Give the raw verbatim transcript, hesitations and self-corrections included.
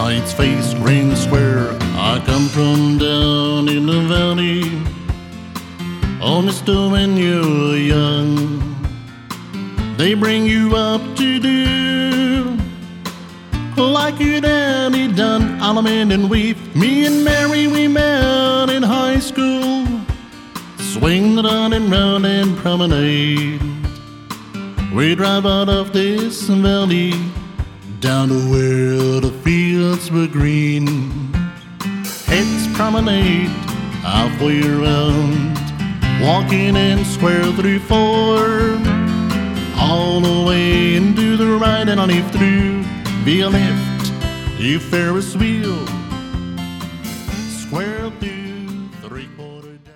Lights face Green Square. I come from down in the valley. Oh, mister, when you're young, they bring you up to do like your daddy done. Almond and Weave, me and Mary, we met in high school. Swing round and round and promenade. We drive out of this valley down to where the fields were green. Heads promenade halfway around, walking in square through four, all the way into the right and on if through via left, you Ferris wheel